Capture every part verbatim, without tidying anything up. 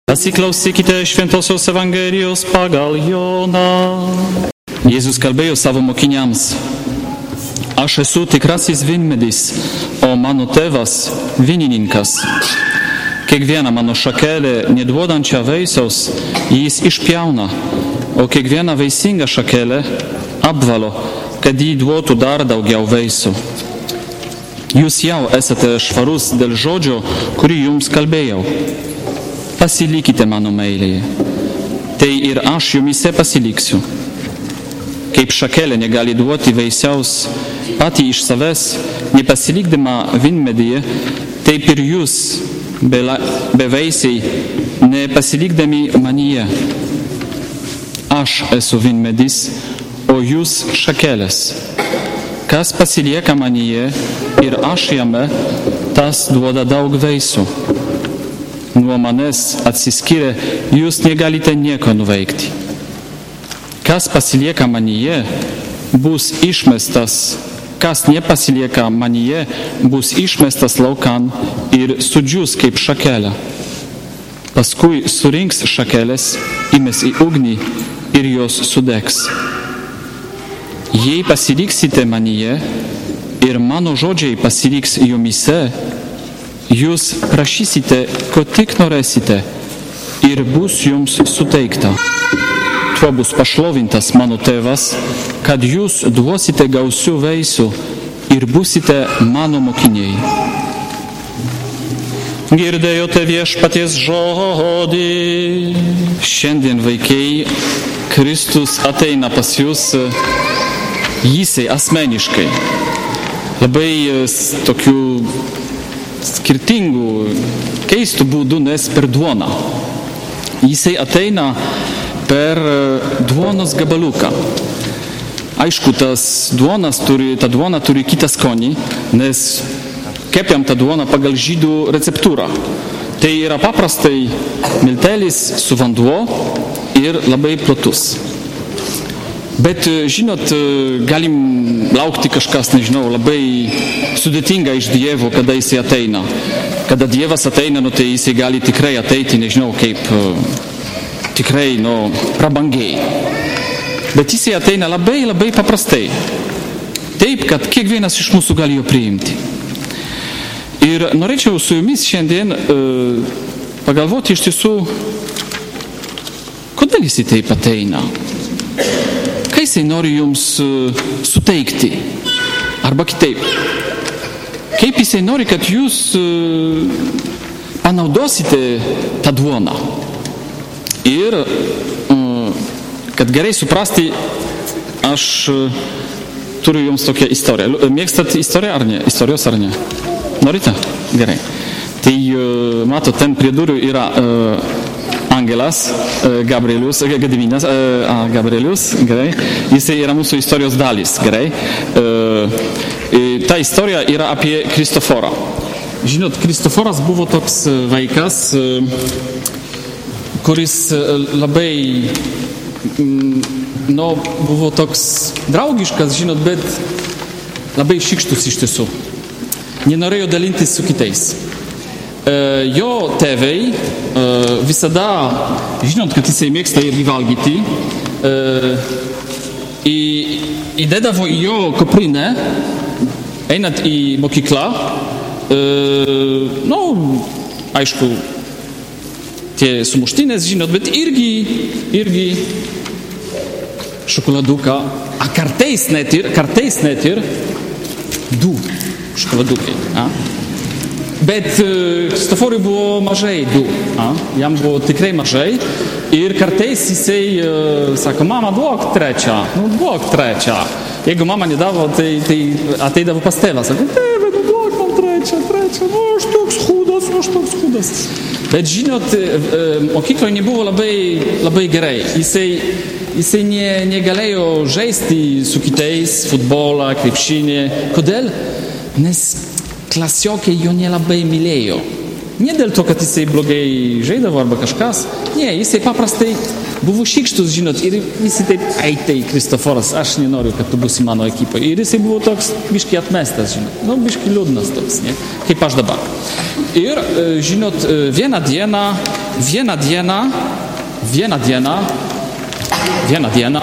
Pasiklausykite Šventosios Evangelijos pagal Joną. Jėzus kalbėjo savo mokiniams: Aš esu tikrasis vynmedis, o mano tėvas vynininkas. Kiekviena mano šakelė neduodančia vaisiaus jis išpjauna, o kiekviena vaisinga šakelė apvalo, kad jį duotų dar daugiau vaisių. Jūs jau esate švarus dėl žodžio, kurį jums kalbėjau. Pasilikite mano meilėje. Tai ir aš jumise pasiliksiu. Kaip šakelė negali duoti vaisiaus pati iš savęs, nepasilikdama vynmedyje, taip ir jūs, bevaisiai, nepasilikdami manyje. Aš esu vynmedis, o jūs šakelės. Kas pasilieka manyje ir aš jame, tas duoda daug vaisių. Nuo manęs atsiskyrę, jūs negalite nieko nuveikti. Kas pasilieka manyje, bus išmestas, kas nepasilieka manyje, bus išmestas laukan ir sudžius kaip šakelė. Paskui surinks šakelės, įmes į ugnį ir jos sudegs. Jei pasiliksite manyje ir mano žodžiai pasiliks jumise, jūs prašysite, ko tik norėsite, ir bus jums suteikta. Tuo bus pašlovintas mano tėvas, kad jūs duosite gausių vaisių ir busite mano mokiniai. Girdėjote Viešpaties žodį. Šiandien, vaikai, Kristus ateina pas jūs, jisai asmeniškai. Labai tokių skirtingų, keistų būdų, nes per duoną. Jisai ateina per duonos gabaliuką. Aišku, tas duonas turi, ta duona turi kitą skonį, nes kepiam tą duoną pagal žydų receptūrą. Tai yra paprastai miltelis su vanduo ir labai platus. Bet, žinot, galim laukti kažkas, nežinau, labai sudėtinga iš Dievo, kada jisai ateina. Kada Dievas ateina, nu, tai jisai gali tikrai ateiti, nežinau, kaip tikrai, nu, prabangiai. Bet jisai ateina labai, labai paprastai. Taip, kad kiekvienas iš mūsų gali jo priimti. Ir norėčiau su jumis šiandien uh, pagalvoti iš tiesų, kodėl jisai taip ateina. Ką jisai nori jums suteikti? Arba kitaip. Kaip jisai nori, kad jūs panaudosite tą duoną? Ir, kad gerai suprasti, aš turiu jums tokią istoriją. Mėgstat istoriją ar ne? Istorijos ar ne? Norite? Gerai. Tai, mato, ten prie durų yra Angelas, Gabrielius, Gediminas, a, Gabrielius, gerai, jisai yra mūsų istorijos dalis, gerai. E, ta istorija yra apie Kristoforą. Žinot, Kristoforas buvo toks vaikas, kuris labai, no, buvo toks draugiškas, žinot, bet labai šykštus iš tiesų. Nenorėjo dalintis su kitais. Jo tėvai visada, žinot, kad jisai mėgsta irgi valgyti, įdėdavo į jo kuprinę, einant į mokyklą, no, aišku, tie sumuštinės, žinot, bet irgi, irgi šokoladuką, a kartais net ir, kartais net ir du šokoladukai, a? Bet Kristoforui buvo mažai du, a? Jam buvo tikrai mažai ir kartais jisai uh, sako, mama, duok trečią, nu duok trečią. Jeigu mama nedavo, tai, tai ateidavo pas tėvą, sako, tėvė, nu duok man trečią, trečią, nu aš toks chudas, nu aš toks chudas. Bet žinot, mokykloje nebuvo labai, labai gerai. Jisai, jisai ne, negalėjo žaisti su kitais, futbolą, krepšinį. Kodėl? Nes klasiokai jo nelabai mylėjo. Ne dėl to, kad jisai blogai žaidavo arba kažkas. Ne, jisai paprastai buvo šykštus, žinot, ir visi taip, ai tai Kristoforas, aš nenoriu, kad tu būsi mano ekipoje. Ir jisai buvo toks biški atmestas, žinot, nu, biški liūdnas toks, ne, kaip aš dabar. Ir, žinot, vieną dieną vieną dieną, vieną dieną, vieną dieną,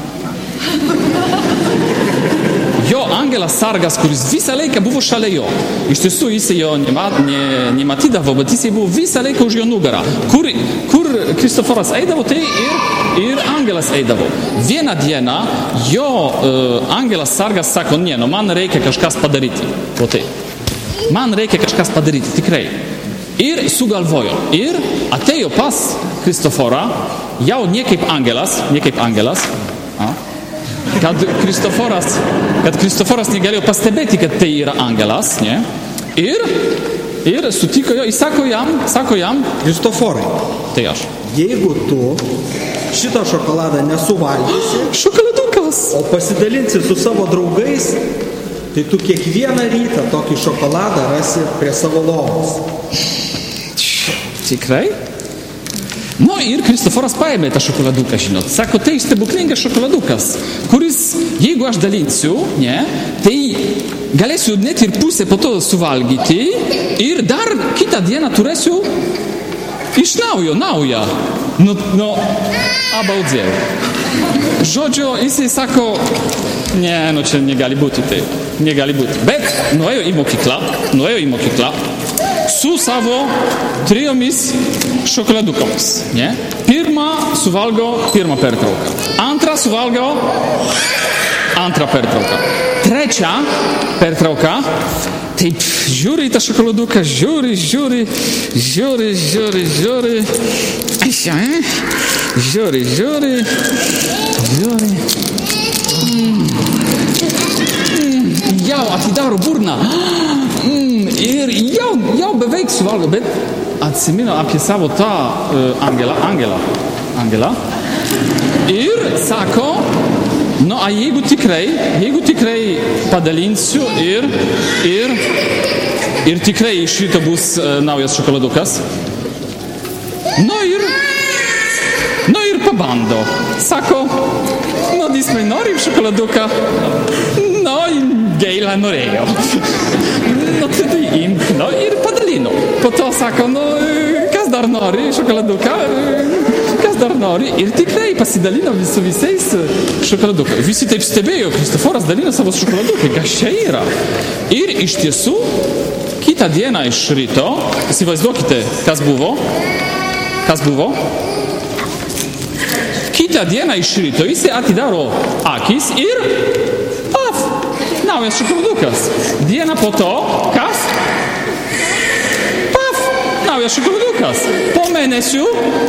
jo angelas sargas, kuris visą laiką buvo šalia jo. Iš tiesų, jis jo ne, nematydavo, bet jis buvo visą laiką už jo nugarą. Kur, kur Kristoforas eidavo, tai ir, ir angelas eidavo. Vieną dieną jo uh, angelas sargas sako, ne, no man reikia kažkas padaryti. O tai. Man reikia kažkas padaryti, tikrai. Ir sugalvojo. Ir atėjo pas Kristoforą, jau ne kaip angelas, ne kaip angelas, a? Kad Kristoforas, kad Kristoforas negalėjo pastebėti, kad tai yra angelas, ne? Ir, ir sutiko jo, jis sako jam, sako jam, Kristoforai, tai aš. Jeigu tu šitą šokoladą nesuvalgysi, šokoladukas, o pasidalinsi su savo draugais, tai tu kiekvieną rytą tokį šokoladą rasi prie savo lovos. Tikrai? Nu ir Kristoforas paėmė tą šokoladuką, žinot. Sako, tai stebuklingas šokoladukas, kuris, jeigu aš dalinsiu, ne, tai galėsiu net ir pusę po to suvalgyti ir dar kitą dieną turėsiu iš naujo, naują. Nu, nu, abaudzėjau. Žodžio, jisai sako, ne, nu čia negali būti taip, negali būti. Bet nuėjo į mokyklą, nuėjo į mokyklą, su savo trijomis šokoladukomis, ne? Pirmą suvalgo pirmą pertrauką. Antrą suvalgo antrą pertrauką. Trečia pertrauka, taip žiūri į tą šokoladuką, žiūri, žiūri, žiūri, žiūri, žiūri, žiūri, žiūri, žiūri. Mm. Mm. Jau atidaro burną. Mm. Ir jau, jau beveik suvalgo, bet atsimino apie savo tą uh, angelą, angelą, angelą. Ir sako, nu, a jeigu tikrai, jeigu tikrai padalinsiu ir, ir, ir tikrai iš ryto bus uh, naujas šokoladukas, nu ir, nu ir pabando. Sako, no, dismai nori šokoladuką, no, gaila norėjo. No, tai imk, no, ir padalino. Po to sako, no, kas dar nori šokoladuką, kas dar nori. Ir tikrai pasidalino su visais šokoladukai. Visi taip stebėjo, Kristoforas dalino savo šokoladukai, kas čia yra. Ir iš tiesų, kitą dieną iš ryto, įsivaizduokite, kas buvo, kas buvo, kitą dieną iš ryto jisai atidaro akis ir paf, naujas šokoladukas. Dieną po to, kas? Paf, naujas šokoladukas. Po mėnesių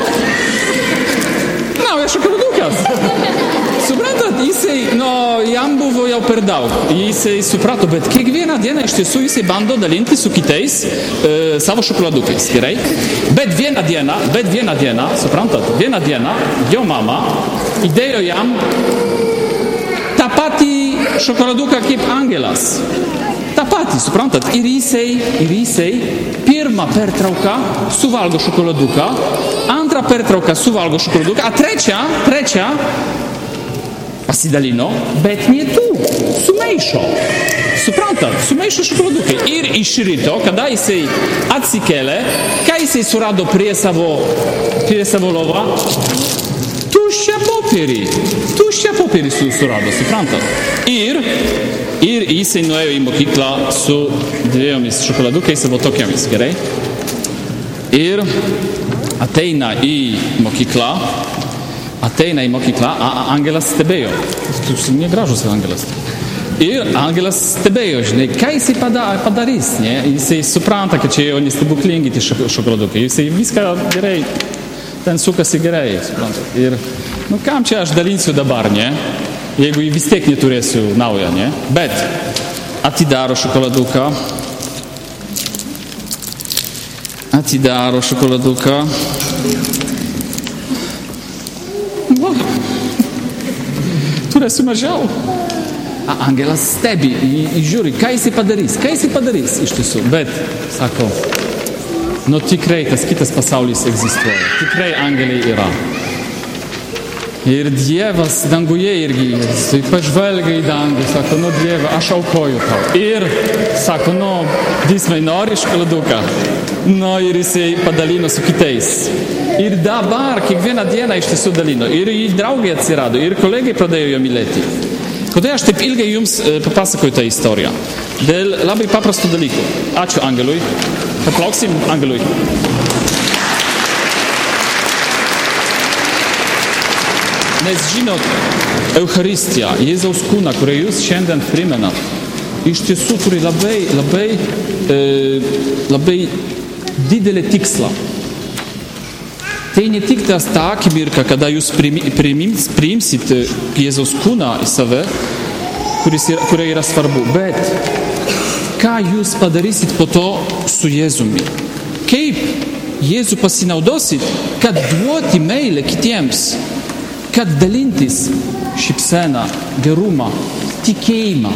naujas šokoladukas. Suprantat, jisai, no, jam buvo jau per daug. Jisai suprato, bet kiekvieną dieną iš tiesų jisai bando dalinti su kitais e, savo šokoladukais, gerai? Bet vieną dieną, bet vieną dieną, suprantat, vieną dieną jo mama įdėjo jam tą patį šokoladuką kaip angelas. Ta patį, suprantat, ir jisai, ir jisai pirmą pertrauką suvalgo šokoladuką, antrą pertrauką suvalgo šokoladuką, a trečią, trečią pasidalino, bet nie tu, sumaišo. Suprantat, sumaišo šokoladukai. Ir iš ryto, kada jisai atsikėlė, ką jisai surado prie savo, prie savo lovą? Tuščią popierį. Tuščią popierį surado, suprantat. Ir, ir jisai nuėjo į mokyklą su dviejomis šokoladukais savo tokiamis, gerai? Ir ateina į mokyklą, ateina į mokyklą, a angelas stebėjo. Tu negražus angelas. Ir angelas stebėjo, žinai, ką jisai padarys, ne? Jisai supranta, kad čia jau nestebuklingi tie šokoladukai. Jisai viską gerai, ten sukasi gerai, suprantat. Ir, nu, kam čia aš dalinsiu dabar, ne? Jeigu vis tiek neturėsiu naują, ne? Bet atidaro šokoladuką. Atidaro šokoladuką. No. Turėsiu mažiau. A angelas stebi i žiūri, ką jisai padarys, ką jisai padarys iš tiesų. Bet, sako, nu tikrai tas kitas pasaulis egzistuoja. Tikrai angeliai yra. Ir Dievas danguje irgi, jisai pažvelgia į dangų, sako, nu Dieve, aš aukoju tau. Ir sako, nu, Dismai, nori šokoladuką? Nu, ir jisai padalino su kitais. Ir dabar, kiekvieną dieną iš tiesų dalino. Ir į draugai atsirado, ir kolegai pradėjo jo mylėti. Kodėl aš taip ilgai jums papasakoju tą istoriją? Dėl labai paprastų dalykų. Ačiū Angelui. Paplauksim Angelui. Nes žinot, Eucharistija, Jėzaus kūną, kurią jūs šiandien primenat, iš tiesų turi labai, labai, e, labai didelį tikslą. Tai ne tik tas ta akimirka, kada jūs priims, priimsit Jėzaus kūną į save, kuris yra, kuria yra svarbu, bet ką jūs padarysit po to su Jėzumi? Kaip Jėzų pasinaudosit, kad duoti meilę kitiems? Kad dalintis šypseną, gerumą, tikėjimą.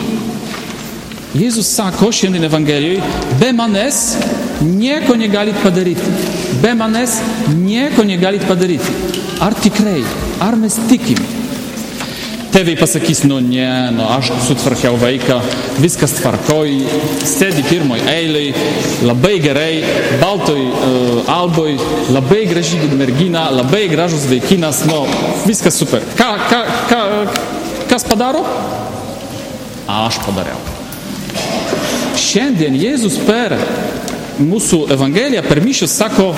Jėzus sako šiandien Evangelijoje, be manęs nieko negalit padaryti. Be manęs nieko negalit padaryti. Ar tikrai? Ar mes tikim? Tėvai pasakys, nu ne, nu aš sutvarkiau vaiką, viskas tvarkoj, sėdi pirmoj eilėj, labai gerai, baltoj uh, alboj, labai graži mergina, labai gražus vaikinas, nu viskas super. Ką, ką, ką, kas padaro? Aš padariau. Šiandien Jėzus per mūsų Evangeliją, per mišius sako,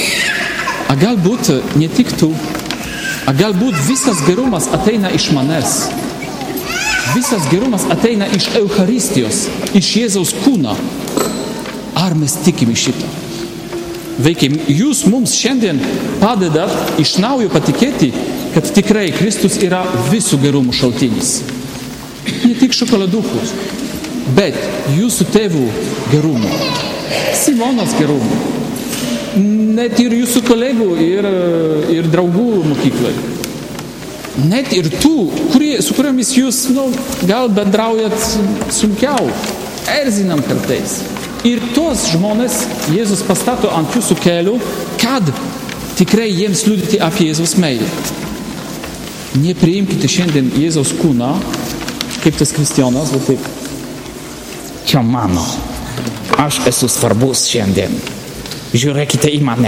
a galbūt ne tik tu, a galbūt visas gerumas ateina iš manęs. Visas gerumas ateina iš Eucharistijos, iš Jėzaus kūno. Ar mes tikime šitą? Vaikai, jūs mums šiandien padedat iš naujo patikėti, kad tikrai Kristus yra visų gerumų šaltinis. Ne tik šokoladukų, bet jūsų tėvų gerumų, Simonos gerumų, net ir jūsų kolegų ir, ir draugų mokyklai. Net ir tų, kurie, su kuriomis jūs nu, gal bendraujat sunkiau, erzinam kartais. Ir tos žmonės Jėzus pastato ant jūsų kelių, kad tikrai jiems liudyti apie Jėzaus meilę. Nepriimkite šiandien Jėzaus kūną, kaip tas Kristijonas, bet taip. Čia mano, aš esu svarbus šiandien. Žiūrėkite į mane.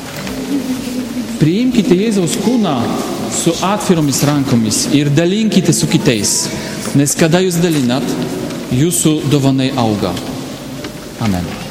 Priimkite Jėzaus kūną su atviromis rankomis ir dalinkite su kitais, nes kada jūs dalinat, jūsų dovanai auga. Amen.